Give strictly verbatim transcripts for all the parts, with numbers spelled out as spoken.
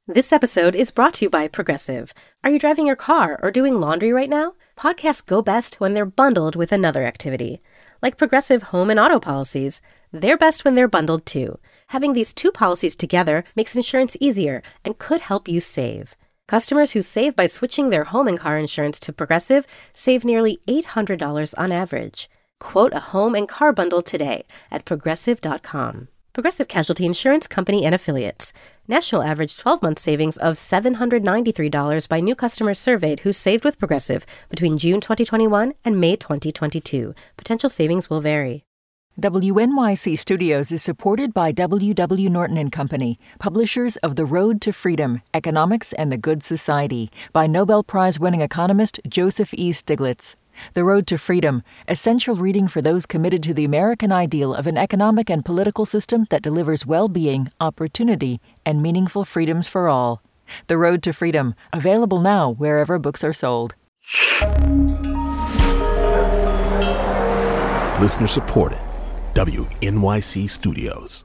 This episode is brought to you by Progressive. Are you driving your car or doing laundry right now? Podcasts go best when they're bundled with another activity. Like Progressive home and auto policies, they're best when they're bundled too. Having these two policies together makes insurance easier and could help you save. Customers who save by switching their home and car insurance to Progressive save nearly eight hundred dollars on average. Quote a home and car bundle today at progressive dot com. Progressive Casualty Insurance Company and Affiliates. National average twelve-month savings of seven hundred ninety-three dollars by new customers surveyed who saved with Progressive between June twenty twenty-one and May twenty twenty-two. Potential savings will vary. W N Y C Studios is supported by W W. Norton and Company, publishers of The Road to Freedom, Economics and the Good Society, by Nobel Prize-winning economist Joseph E. Stiglitz. The Road to Freedom, essential reading for those committed to the American ideal of an economic and political system that delivers well-being, opportunity, and meaningful freedoms for all. The Road to Freedom, available now wherever books are sold. Listener supported. W N Y C Studios.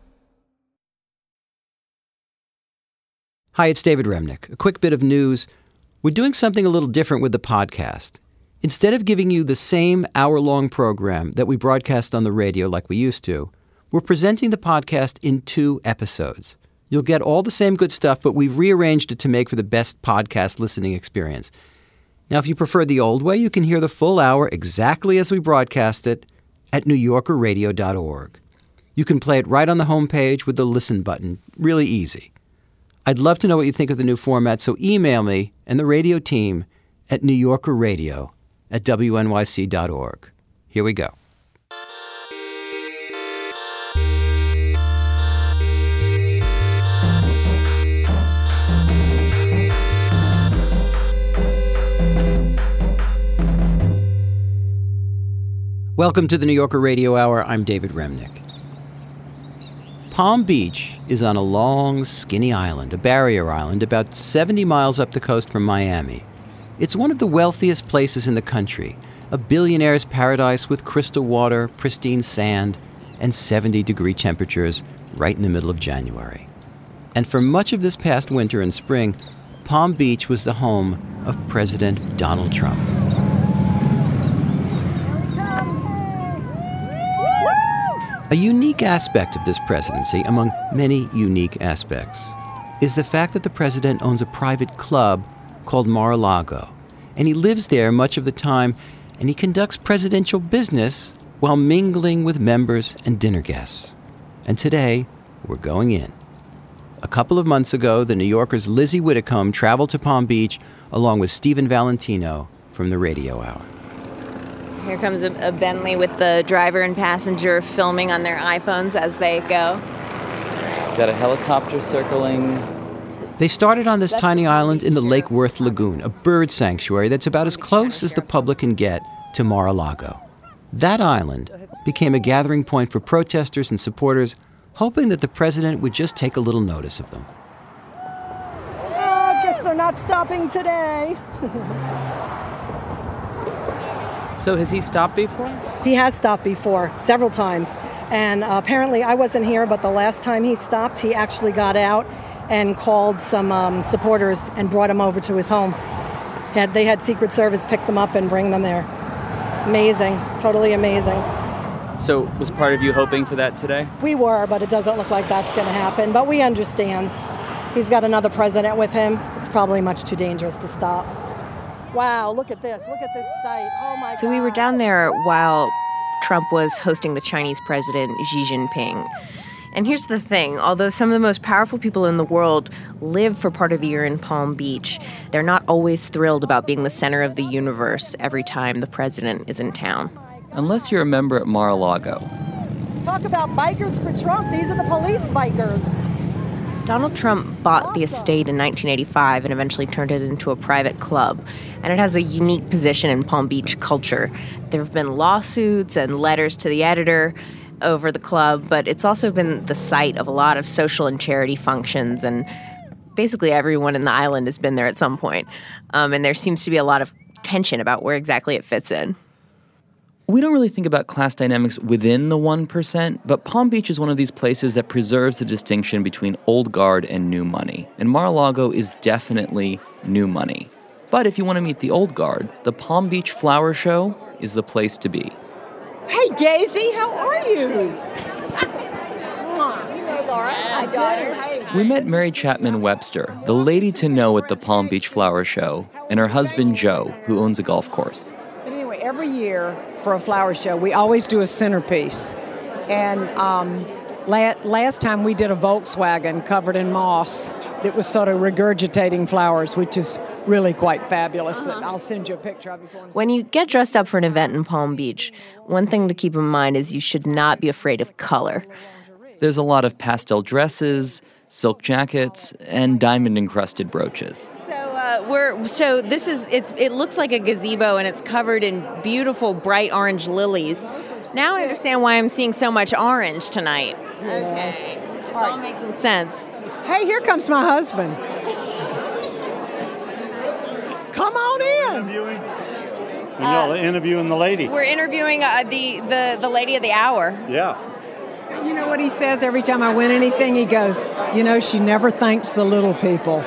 Hi, it's David Remnick. A quick bit of news. We're doing something a little different with the podcast. Instead of giving you the same hour-long program that we broadcast on the radio like we used to, we're presenting the podcast in two episodes. You'll get all the same good stuff, but we've rearranged it to make for the best podcast listening experience. Now, if you prefer the old way, you can hear the full hour exactly as we broadcast it at new yorker radio dot org. You can play it right on the homepage with the listen button. Really easy. I'd love to know what you think of the new format, so email me and the radio team at New Yorker Radio at W N Y C dot org. Here we go. Welcome to the New Yorker Radio Hour. I'm David Remnick. Palm Beach is on a long, skinny island, a barrier island, about seventy miles up the coast from Miami. It's one of the wealthiest places in the country, a billionaire's paradise with crystal water, pristine sand, and seventy-degree temperatures right in the middle of January. And for much of this past winter and spring, Palm Beach was the home of President Donald Trump. A unique aspect of this presidency, among many unique aspects, is the fact that the president owns a private club called Mar-a-Lago, and he lives there much of the time, and he conducts presidential business while mingling with members and dinner guests. And today, we're going in. A couple of months ago, the New Yorker's Lizzie Widdicombe traveled to Palm Beach along with Stephen Valentino from the Radio Hour. Here comes a, a Bentley with the driver and passenger filming on their iPhones as they go. Got a helicopter circling. They started on this tiny island in the Lake Worth Lagoon, a bird sanctuary that's about as close as the public can get to Mar-a-Lago. That island became a gathering point for protesters and supporters, hoping that the president would just take a little notice of them. Oh, I guess they're not stopping today. So has he stopped before? He has stopped before, several times. And uh, apparently I wasn't here, but the last time he stopped, he actually got out and called some um, supporters and brought them over to his home. Had, they had Secret Service pick them up and bring them there. Amazing, totally amazing. So was part of you hoping for that today? We were, but it doesn't look like that's going to happen. But we understand. He's got another president with him. It's probably much too dangerous to stop. Wow, look at this. Look at this site. Oh, my God. So we were down there while Trump was hosting the Chinese president, Xi Jinping. And here's the thing. Although some of the most powerful people in the world live for part of the year in Palm Beach, they're not always thrilled about being the center of the universe every time the president is in town. Unless you're a member at Mar-a-Lago. Talk about bikers for Trump. These are the police bikers. Donald Trump bought the estate in nineteen eighty-five and eventually turned it into a private club. And it has a unique position in Palm Beach culture. There have been lawsuits and letters to the editor over the club, but it's also been the site of a lot of social and charity functions, and basically everyone in the island has been there at some point. Um, and there seems to be a lot of tension about where exactly it fits in. We don't really think about class dynamics within the one percent, but Palm Beach is one of these places that preserves the distinction between old guard and new money. And Mar-a-Lago is definitely new money. But if you want to meet the old guard, the Palm Beach Flower Show is the place to be. Hey, Gazy, how are you? We met Mary Chapman Webster, the lady to know at the Palm Beach Flower Show, and her husband Joe, who owns a golf course. But anyway, every year for a flower show, we always do a centerpiece. And um, la- last time we did a Volkswagen covered in moss that was sort of regurgitating flowers, which is really quite fabulous. Uh-huh. I'll send you a picture of before. When you get dressed up for an event in Palm Beach, one thing to keep in mind is you should not be afraid of color. There's a lot of pastel dresses, silk jackets, and diamond-encrusted brooches. So uh, we're so this is it's it looks like a gazebo and it's covered in beautiful bright orange lilies. Now I understand why I'm seeing so much orange tonight. Yes. Okay, it's all making sense. Hey, here comes my husband. Come on in. Interviewing? And y'all are interviewing the lady. We're interviewing uh, the, the the lady of the hour. Yeah. You know what he says every time I win anything? He goes, you know, she never thanks the little people.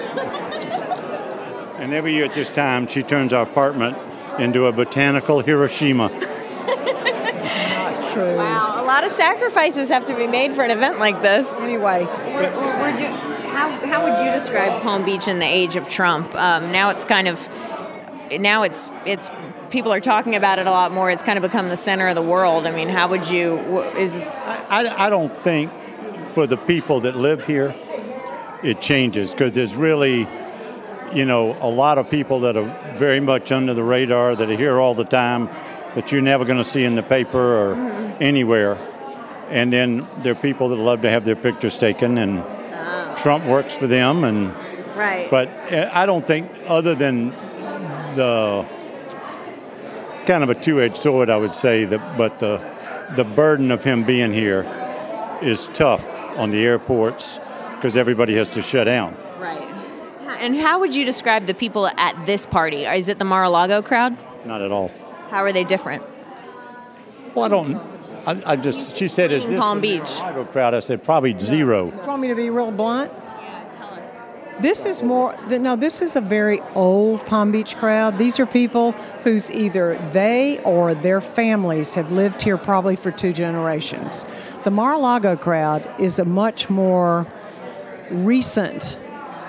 And every year at this time, she turns our apartment into a botanical Hiroshima. Not true. Wow, a lot of sacrifices have to be made for an event like this. Anyway. We're, we're, we're do, how, how would you describe Palm Beach in the age of Trump? Um, now it's kind of, now it's it's people are talking about it a lot more. It's kind of become the center of the world. I mean, how would you, is... I, I don't think for the people that live here, it changes, because there's really, you know, a lot of people that are very much under the radar, that are here all the time, that you're never going to see in the paper or mm-hmm. anywhere. And then there are people that love to have their pictures taken, and oh. Trump works for them. And right. But I don't think, other than the kind of a two-edged sword, I would say, that, but the the burden of him being here is tough on the airports because everybody has to shut down. Right. And how would you describe the people at this party? Is it the Mar-a-Lago crowd? Not at all. How are they different? Well, I don't. I, I just. She said, "Is this Palm the Beach Mar-a-Lago crowd?" I said, "Probably zero." You want me to be real blunt? Yeah, tell us. This is more, no, this is a very old Palm Beach crowd. These are people whose either they or their families have lived here probably for two generations. The Mar-a-Lago crowd is a much more recent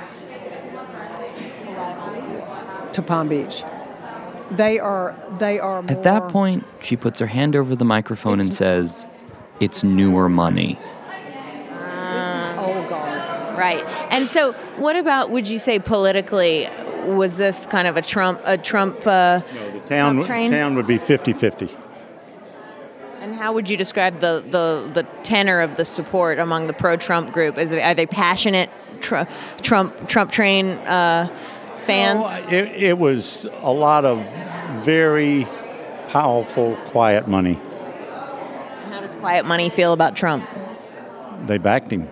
to Palm Beach. They are, they are more... At that point, she puts her hand over the microphone and says, "It's newer money." Right. And so what about, would you say politically, was this kind of a Trump a Trump, uh, no, the town, Trump train? town would be fifty-fifty. And how would you describe the, the, the tenor of the support among the pro-Trump group? Is it, are they passionate tr- Trump Trump train uh, fans? No, it, it was a lot of very powerful, quiet money. And how does quiet money feel about Trump? They backed him.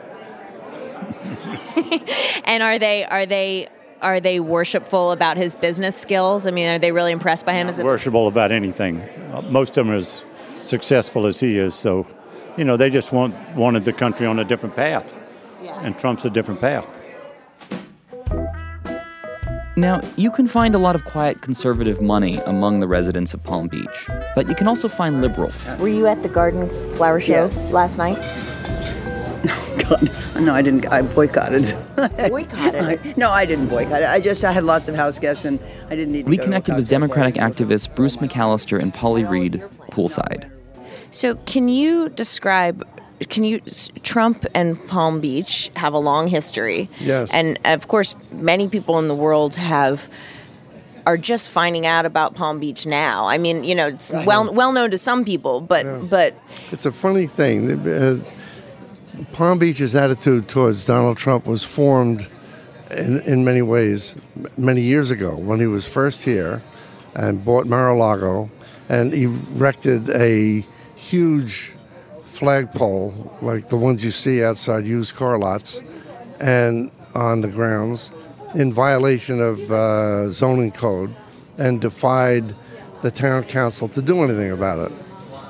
And are they are they are they worshipful about his business skills? I mean, are they really impressed by him? Not as a worshipful about anything. Most of them are as successful as he is. So, you know, they just want wanted the country on a different path. Yeah. And Trump's a different path. Now, you can find a lot of quiet conservative money among the residents of Palm Beach, but you can also find liberals. Were you at the Garden Flower Show Yeah. last night? God, no, I didn't. I boycotted. Boycotted? I, no, I didn't boycott it. I just I had lots of house guests, and I didn't need to We go connected to a with Democratic cocktail party. activists Bruce McAllister and Polly Reed poolside. So can you describe, can you, Trump and Palm Beach have a long history. Yes. And of course, many people in the world have, are just finding out about Palm Beach now. I mean, you know, it's well well known to some people, but, Yeah. but It's a funny thing. Uh, Palm Beach's attitude towards Donald Trump was formed in, in many ways many years ago when he was first here and bought Mar-a-Lago and erected a huge flagpole like the ones you see outside used car lots and on the grounds in violation of uh, zoning code and defied the town council to do anything about it.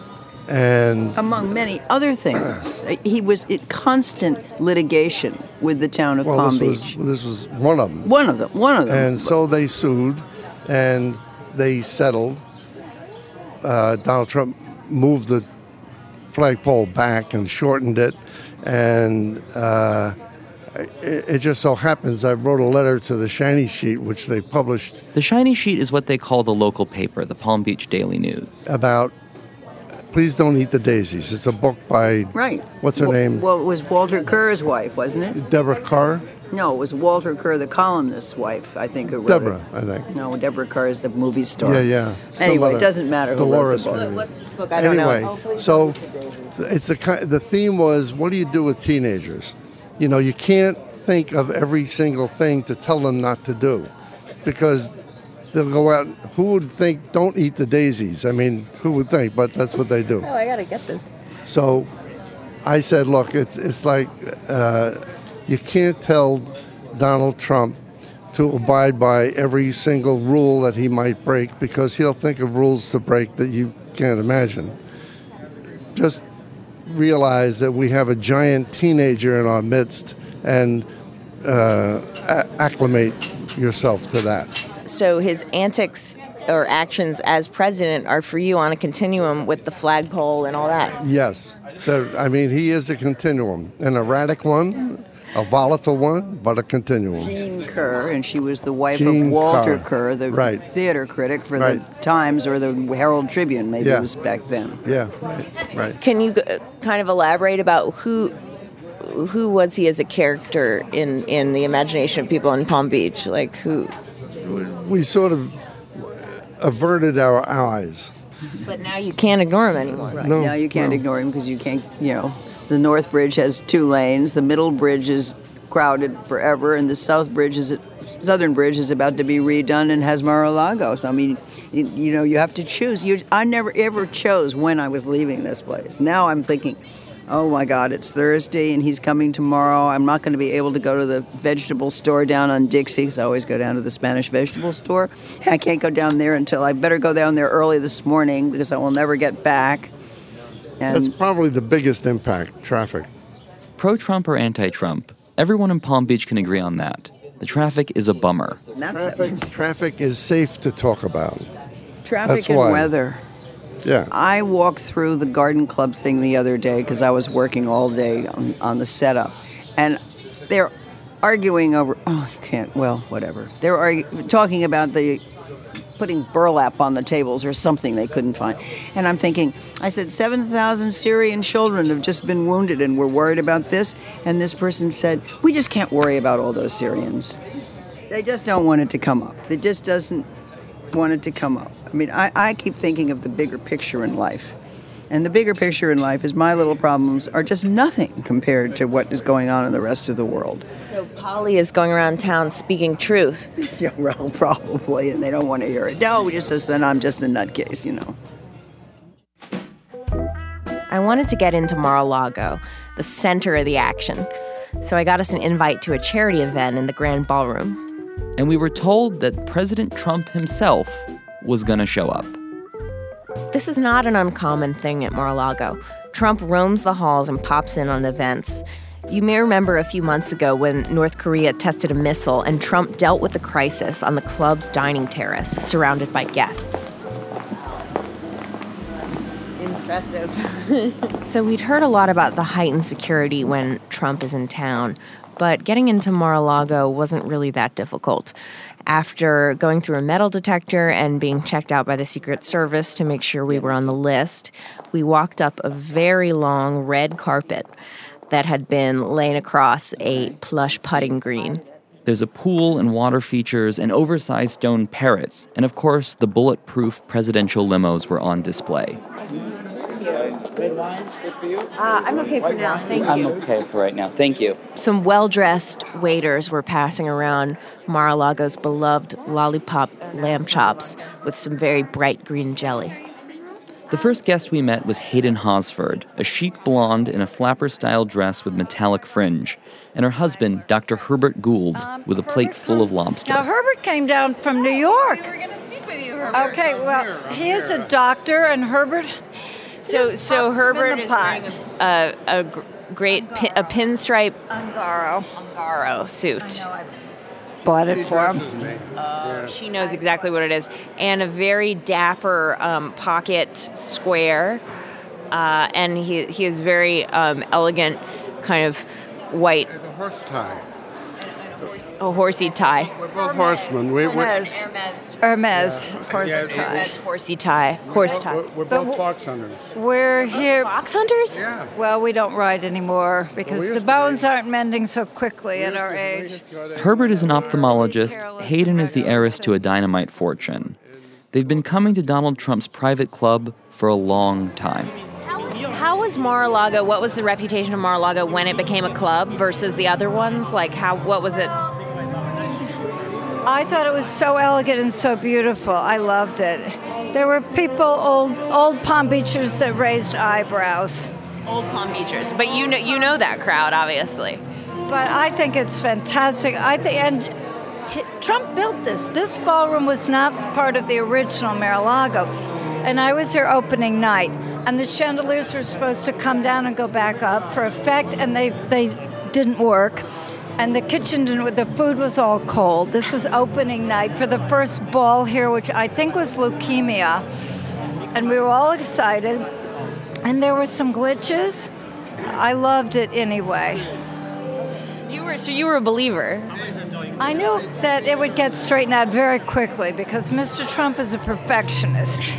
And among many other things, he was in constant litigation with the town of well, Palm this Beach. Was, this was one of them. One of them. One of them. And so they sued, and they settled. Uh, Donald Trump moved the flagpole back and shortened it, and uh, it, it just so happens I wrote a letter to the Shiny Sheet, which they published. The Shiny Sheet is what they call the local paper, the Palm Beach Daily News. About Please Don't Eat the Daisies. It's a book by, right. what's her well, name? Well, it was Walter Kerr's wife, wasn't it? Deborah Carr? No, it was Walter Kerr, the columnist's wife, I think, who wrote Deborah, it. I think. No, Deborah Kerr is the movie star. Yeah, yeah. Some Anyway, other- it doesn't matter who Dolores, wrote the book. maybe. What's this book? I don't anyway, know. Oh, so it's the ki- the theme was, what do you do with teenagers? You know, you can't think of every single thing to tell them not to do, because they'll go out. Who would think, don't eat the daisies? I mean, who would think? But that's what they do. Oh, I gotta get this. So I said, look, it's it's like uh, you can't tell Donald Trump to abide by every single rule that he might break, because he'll think of rules to break that you can't imagine. Just realize that we have a giant teenager in our midst, and uh, a- acclimate yourself to that. So his antics or actions as president are for you on a continuum with the flagpole and all that? Yes. There, I mean, he is a continuum, an erratic one, a volatile one, but a continuum. Jean Kerr, and she was the wife Jean of Walter Kerr, Kerr, the right. theater critic for Right. the Times or the Herald Tribune, maybe Yeah. it was back then. Yeah, right, right. Can you uh, kind of elaborate about who who was he as a character in, in the imagination of people in Palm Beach? Like who? We sort of averted our eyes. But now you can't ignore him anymore. Right. No, now you can't no. ignore him because you can't, you know, the North Bridge has two lanes, the Middle Bridge is crowded forever, and the South Bridge is, Southern Bridge is about to be redone and has Mar-a-Lago. So, I mean, you, you know, you have to choose. You, I never ever chose when I was leaving this place. Now I'm thinking, oh my God, it's Thursday and he's coming tomorrow. I'm not going to be able to go to the vegetable store down on Dixie, because I always go down to the Spanish vegetable store. I can't go down there until I better go down there early this morning because I will never get back. And That's probably the biggest impact, traffic. Pro-Trump or anti-Trump, everyone in Palm Beach can agree on that. The traffic is a bummer. Traffic, traffic is safe to talk about. traffic That's and why. weather. Yeah. I walked through the garden club thing the other day because I was working all day on, on the setup. And they're arguing over, oh, you can't, well, whatever. They're argu- talking about the putting burlap on the tables or something they couldn't find. And I'm thinking, I said, seven thousand Syrian children have just been wounded and we're worried about this. And this person said, we just can't worry about all those Syrians. They just don't want it to come up. It just doesn't want it to come up. I mean, I, I keep thinking of the bigger picture in life. And the bigger picture in life is my little problems are just nothing compared to what is going on in the rest of the world. So Polly is going around town speaking truth. Yeah, well, probably, and they don't want to hear it. No, just as then I'm just a nutcase, you know. I wanted to get into Mar-a-Lago, the center of the action. So I got us an invite to a charity event in the Grand Ballroom. And we were told that President Trump himself was going to show up. This is not an uncommon thing at Mar-a-Lago. Trump roams the halls and pops in on events. You may remember a few months ago when North Korea tested a missile and Trump dealt with the crisis on the club's dining terrace, surrounded by guests. Impressive. So we'd heard a lot about the heightened security when Trump is in town, but getting into Mar-a-Lago wasn't really that difficult. After going through a metal detector and being checked out by the Secret Service to make sure we were on the list, we walked up a very long red carpet that had been laid across a plush putting green. There's a pool and water features and oversized stone parrots, and of course, the bulletproof presidential limos were on display. Red wine's good for you? Uh, I'm okay for now, thank you. I'm okay for right now, thank you. Some well-dressed waiters were passing around Mar-a-Lago's beloved lollipop lamb chops with some very bright green jelly. The first guest we met was Hayden Hosford, a chic blonde in a flapper-style dress with metallic fringe, and her husband, Doctor Herbert Gould, um, with a plate full of lobster. Now, Herbert came down from New York. We were going to speak with you, Herbert. Okay, well, he is a doctor, and Herbert... So, so Herbert is wearing a, a, a great pin, a pinstripe Ungaro Ungaro suit. I know, I bought it for him. Uh, she knows exactly what it is, and a very dapper um, pocket square, uh, and he he is very um, elegant, kind of white. It's a horse tie. A horsey tie. We're both horsemen. We, Hermes. Hermes. Hermes. Yeah. Horse Yeah, tie. Hermes horsey tie. Horse tie. We're, we're both fox hunters. We're here. Fox hunters? Yeah. Well, we don't ride anymore because Well, we the used bones to. aren't mending so quickly We at used our to- we age. used to go to- Herbert is an ophthalmologist. Hayden is the heiress to a dynamite fortune. They've been coming to Donald Trump's private club for a long time. How was Mar-a-Lago? What was the reputation of Mar-a-Lago when it became a club versus the other ones? Like, how? What was it? I thought it was so elegant and so beautiful. I loved it. There were people, old old Palm Beachers, that raised eyebrows. Old Palm Beachers, but you know you know that crowd, obviously. But I think it's fantastic. I think, and he, Trump built this. This ballroom was not part of the original Mar-a-Lago, and I was here opening night. And the chandeliers were supposed to come down and go back up for effect, and they they didn't work. And the kitchen didn't, the food was all cold. This was opening night for the first ball here, which I think was Leukemia. And we were all excited. And there were some glitches. I loved it anyway. You were so you were a believer. I knew that it would get straightened out very quickly because Mister Trump is a perfectionist.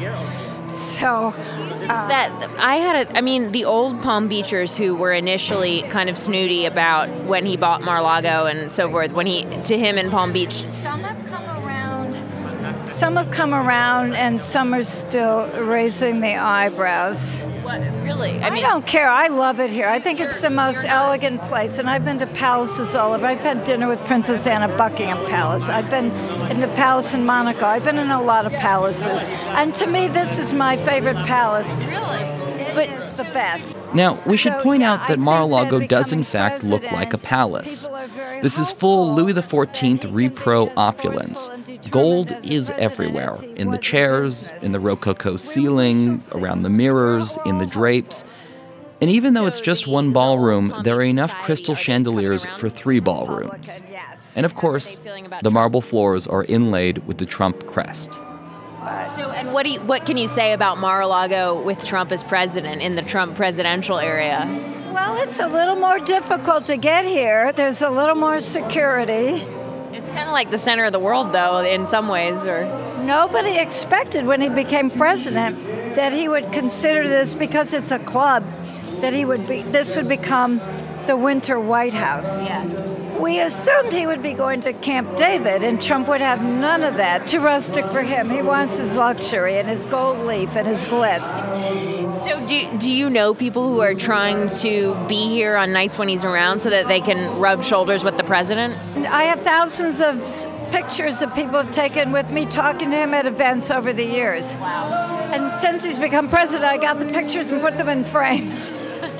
So uh, that I had a, I mean, the old Palm Beachers who were initially kind of snooty about when he bought Mar-a-Lago and so forth, when he to him in Palm Beach. Some have come around. Some have come around, and some are still raising the eyebrows. What really? I, I mean, don't care. I love it here. I think it's the most elegant place, and I've been to palaces all over. I've had dinner with Princess Anne at Buckingham Palace. I've been in the palace in Monaco. I've been in a lot of palaces, and to me, this is my favorite palace. Really? But it's the best. Now, we should So, point yeah, out I that think Mar-a-Lago that does in becoming fact look like a president, palace. people are very This is full hopeful Louis the fourteenth that he can repro be as opulence. forceful and determined Gold as a is president everywhere, as he in the was in chairs, business. in the Rococo ceiling, around the mirrors, in the drapes. And even though it's just one ballroom, there are enough crystal chandeliers for three ballrooms. And of course, the marble floors are inlaid with the Trump crest. So, and what do you, what can you say about Mar-a-Lago with Trump as president in the Trump presidential area? Well, it's a little more difficult to get here. There's a little more security. It's kind of like the center of the world, though, in some ways. Or Nobody expected when he became president that he would consider this, because it's a club, that he would be. This would become the Winter White House. yeah. We assumed he would be going to Camp David, and Trump would have none of that. Too rustic for him. He wants his luxury and his gold leaf and his glitz. So, do do you know people who are trying to be here on nights when he's around so that they can rub shoulders with the president? I have thousands of s- pictures that people have taken with me talking to him at events over the years. Wow. And since he's become president, I got the pictures and put them in frames.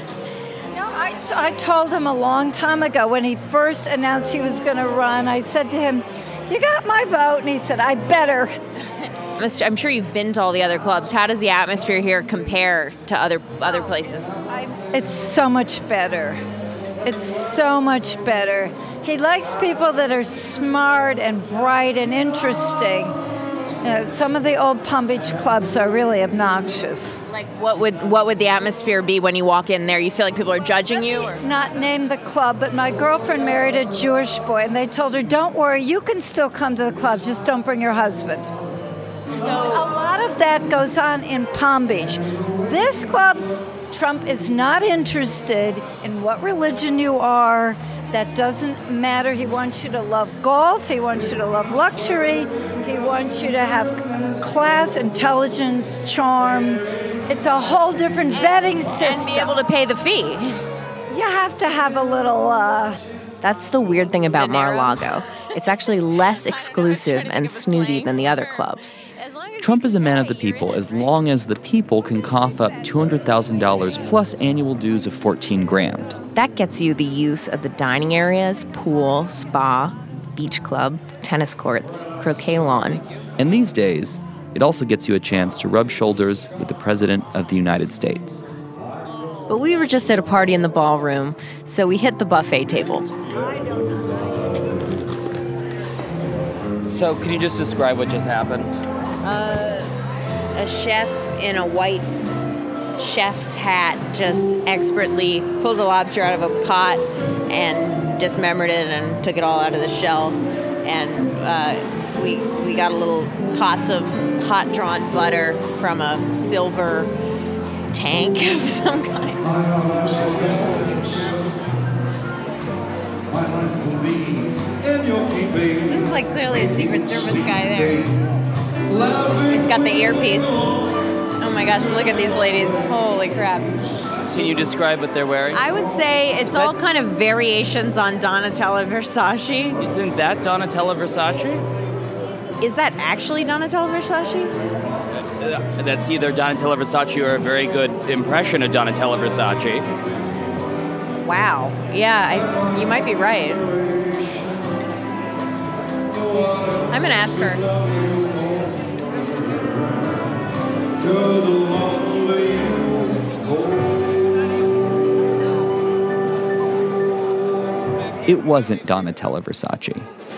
No, I, t- I told him a long time ago when he first announced he was going to run, I said to him, "You got my vote?" And he said, "I better." I'm sure you've been to all the other clubs. How does the atmosphere here compare to other other places? It's so much better. It's so much better. He likes people that are smart and bright and interesting. You know, some of the old Palm Beach clubs are really obnoxious. Like, what would what would the atmosphere be when you walk in there? You feel like people are judging you? Or? Not name the club, but my girlfriend married a Jewish boy, and they told her, "Don't worry, you can still come to the club, just don't bring your husband." So a lot of that goes on in Palm Beach. This club, Trump is not interested in what religion you are. That doesn't matter. He wants you to love golf. He wants you to love luxury. He wants you to have class, intelligence, charm. It's a whole different vetting system. And be able to pay the fee. You have to have a little... Uh, That's the weird thing about Mar-a-Lago. It's actually less exclusive and snooty than the other clubs. Trump is a man of the people as long as the people can cough up two hundred thousand dollars plus annual dues of fourteen grand. That gets you the use of the dining areas, pool, spa, beach club, tennis courts, croquet lawn. And these days, it also gets you a chance to rub shoulders with the President of the United States. But we were just at a party in the ballroom, so we hit the buffet table. So, can you just describe what just happened? Uh, a chef in a white chef's hat just expertly pulled a lobster out of a pot and dismembered it and took it all out of the shell. And uh, we we got a little pots of hot drawn butter from a silver tank of some kind. This is like clearly a Secret Service guy there. He's got the earpiece. Oh my gosh, look at these ladies. Holy crap. Can you describe what they're wearing? I would say it's all kind of variations on Donatella Versace. Isn't that Donatella Versace? Is that actually Donatella Versace? Uh, that's either Donatella Versace or a very good impression of Donatella Versace. Wow. Yeah, I, you might be right. I'm going to ask her. It wasn't Donatella Versace.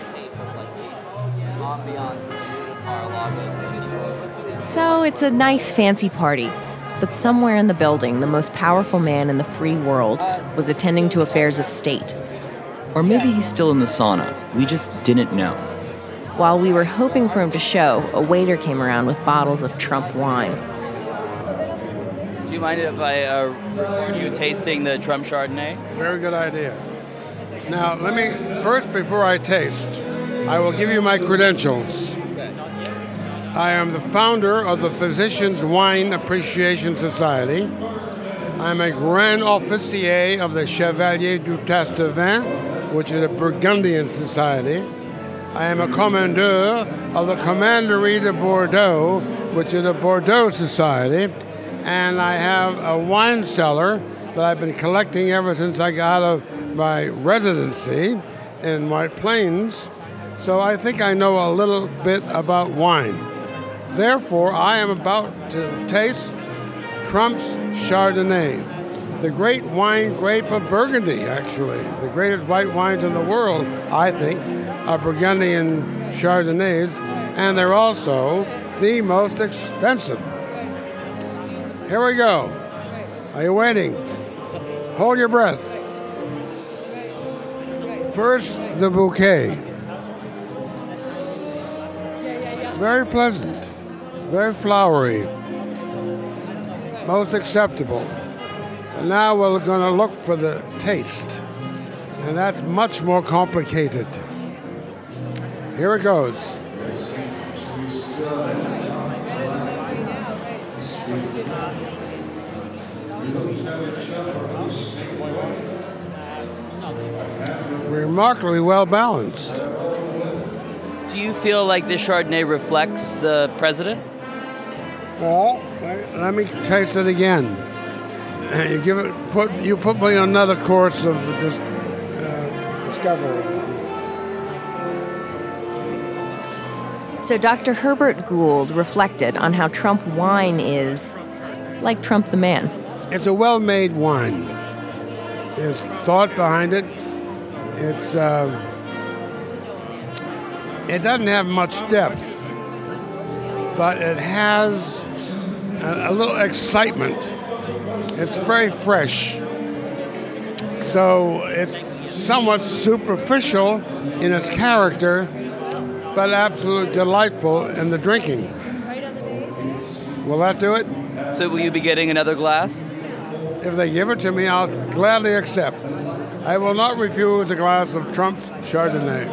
So it's a nice fancy party. But somewhere in the building, the most powerful man in the free world was attending to affairs of state. Or maybe he's still in the sauna. We just didn't know. While we were hoping for him to show, a waiter came around with bottles of Trump wine. Do you mind if I uh, record you tasting the Trump Chardonnay? Very good idea. Now, let me, first, before I taste, I will give you my credentials. I am the founder of the Physicians Wine Appreciation Society. I'm a Grand Officier of the Chevalier du Tastevin, which is a Burgundian society. I am a Commandeur of the Commanderie de Bordeaux, which is a Bordeaux society. And I have a wine cellar that I've been collecting ever since I got out of my residency in White Plains. So I think I know a little bit about wine. Therefore, I am about to taste Trump's Chardonnay, the great wine grape of Burgundy, actually. The greatest white wines in the world, I think, are Burgundian Chardonnays, and they're also the most expensive. Here we go. Are you waiting? Hold your breath. First, the bouquet. Very pleasant, very flowery, most acceptable. And now we're going to look for the taste, and that's much more complicated. Here it goes. Remarkably well balanced. Do you feel like this Chardonnay reflects the president? Well, let me taste it again. You give it, put you put me on another course of this uh, discovery. So Doctor Herbert Gould reflected on how Trump wine is like Trump the man. It's a well-made wine. There's thought behind it. It's uh, it doesn't have much depth, but it has a, a little excitement. It's very fresh. So it's somewhat superficial in its character, but absolutely delightful in the drinking. Will that do it? So will you be getting another glass? If they give it to me, I'll gladly accept. I will not refuse a glass of Trump's Chardonnay.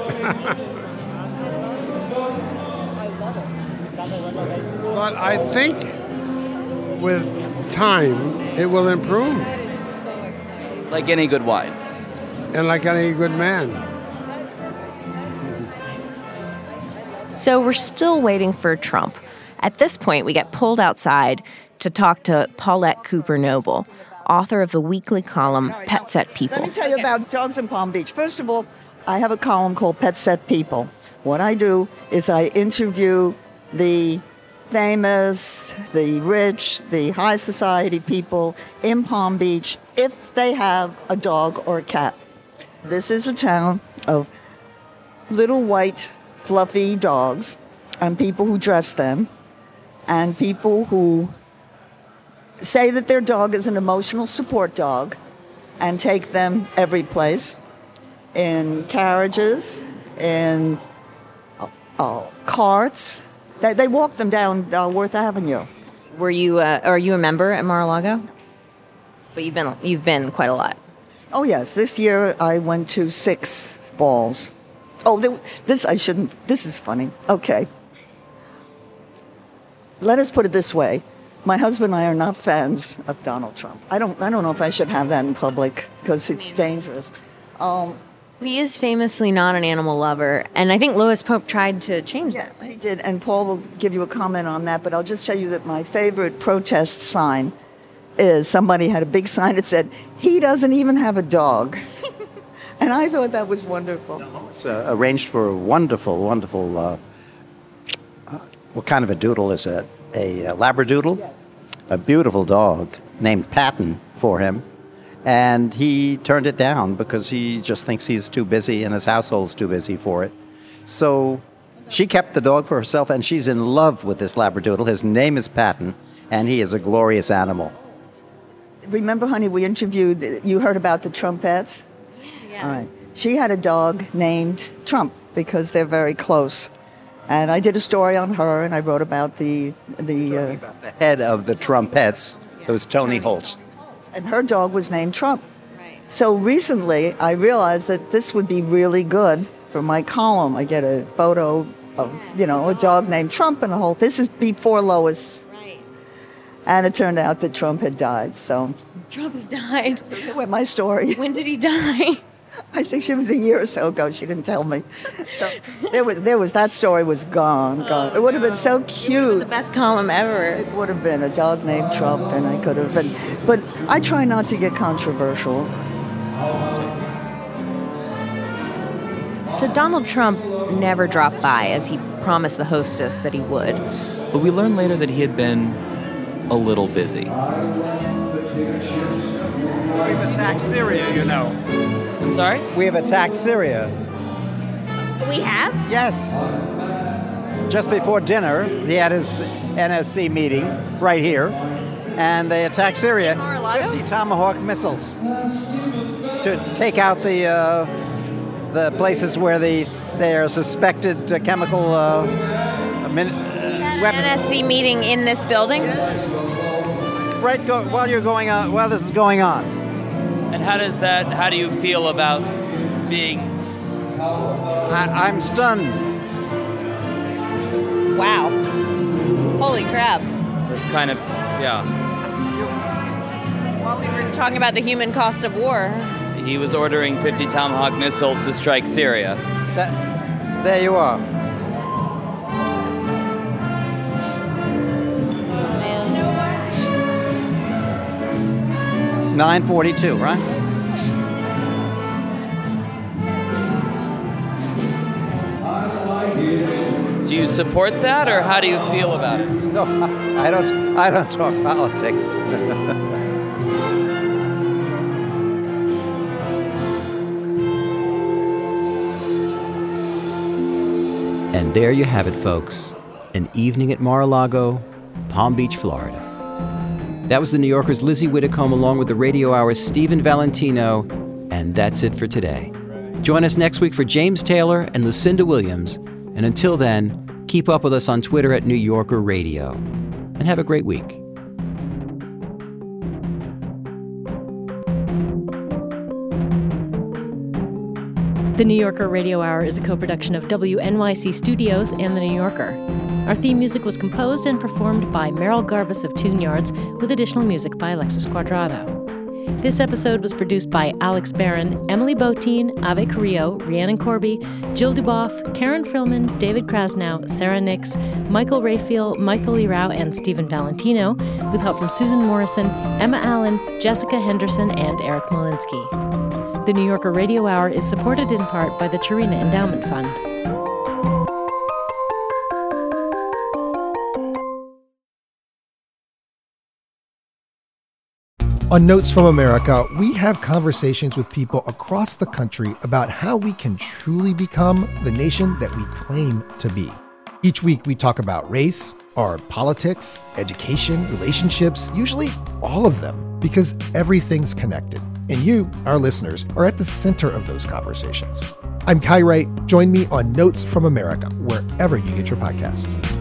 But I think with time, it will improve. Like any good wine. And like any good man. So we're still waiting for Trump. At this point, we get pulled outside to talk to Paulette Cooper Noble, author of the weekly column Pet Set People. Let me tell you about dogs in Palm Beach. First of all, I have a column called Pet Set People. What I do is I interview the famous, the rich, the high society people in Palm Beach if they have a dog or a cat. This is a town of little white, fluffy dogs and people who dress them and people who say that their dog is an emotional support dog and take them every place, in carriages, in uh, uh, carts. They, they walk them down uh, Worth Avenue. Were you, uh, are you a member at Mar-a-Lago? But you've been, you've been quite a lot. Oh, yes. This year I went to six balls. Oh, there, this I shouldn't, this is funny. Okay. Let us put it this way. My husband and I are not fans of Donald Trump. I don't I don't know if I should have that in public because it's dangerous. Um, he is famously not an animal lover, and I think Lois Pope tried to change yes, that. He did, and Paul will give you a comment on that, but I'll just tell you that my favorite protest sign is somebody had a big sign that said, "He doesn't even have a dog." And I thought that was wonderful. It's uh, arranged for a wonderful, wonderful, uh, uh, what kind of a doodle is it? A, a Labradoodle? Yes. A beautiful dog named Patton for him. And he turned it down because he just thinks he's too busy and his household's too busy for it. So she kept the dog for herself, and she's in love with this Labradoodle. His name is Patton, and he is a glorious animal. Remember, honey, we interviewed, you heard about the Trumpettes? Yeah. All right. She had a dog named Trump because they're very close. And I did a story on her, and I wrote about the... The, uh, about the head of the Trumpettes. It was Tony Holt. And her dog was named Trump. Right. So recently, I realized that this would be really good for my column. I get a photo of, you know, a dog named Trump and a whole... This is before Lois. Right. And it turned out that Trump had died, so... Trump has died. So that went my story. When did he die? I think she was a year or so ago. She didn't tell me. So there was, there was that story was gone, gone. It would have been so cute. The best column ever. It would have been a dog named Trump, and I could have been. But I try not to get controversial. So Donald Trump never dropped by, as he promised the hostess that he would. But we learned later that he had been a little busy. So we've attacked Syria, you know. I'm sorry? We have attacked Syria. We have? Yes. Just before dinner, he had his N S C meeting right here, and they attacked Syria. fifty Tomahawk missiles to take out the uh, the places where the they are suspected uh, chemical uh, min- uh, weapons. N S C meeting in this building? Right, go, while you're going on, while this is going on. And how does that, how do you feel about being... I, I'm stunned. Wow. Holy crap. It's kind of, yeah. Well, we were talking about the human cost of war. He was ordering fifty Tomahawk missiles to strike Syria. That, there you are. nine forty-two, right? Do you support that, or how do you feel about it? No, I don't. I don't talk politics. And there you have it, folks. An evening at Mar-a-Lago, Palm Beach, Florida. That was the New Yorker's Lizzie Whitcomb along with the Radio Hour's Stephen Valentino, and that's it for today. Join us next week for James Taylor and Lucinda Williams, and until then, keep up with us on Twitter at New Yorker Radio. And have a great week. The New Yorker Radio Hour is a co-production of W N Y C Studios and The New Yorker. Our theme music was composed and performed by Merrill Garbus of Tune Yards, with additional music by Alexis Quadrado. This episode was produced by Alex Barron, Emily Botein, Ave Carrillo, Rhiannon Corby, Jill Duboff, Karen Frillman, David Krasnow, Sarah Nix, Michael Raphael, Michael Lee Rao, and Stephen Valentino, with help from Susan Morrison, Emma Allen, Jessica Henderson, and Eric Molinsky. The New Yorker Radio Hour is supported in part by the Chirina Endowment Fund. On Notes from America, we have conversations with people across the country about how we can truly become the nation that we claim to be. Each week we talk about race, our politics, education, relationships, usually all of them, because everything's connected. And you, our listeners, are at the center of those conversations. I'm Kai Wright. Join me on Notes from America, wherever you get your podcasts.